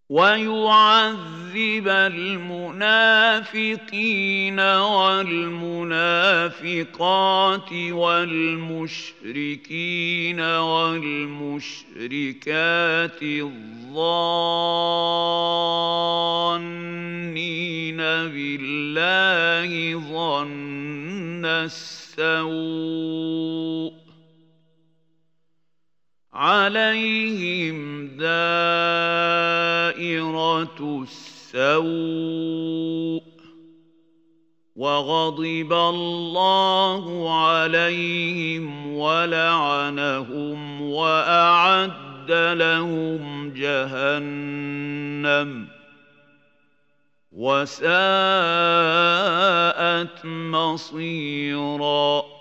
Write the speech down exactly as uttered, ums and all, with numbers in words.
ويعذب المنافقين والمنافقات والمشركين والمشركات الظانين بالله ظن السوء عليهم دائرة السوء وغضب الله عليهم ولعنهم وأعد لهم جهنم وساءت مصيراً.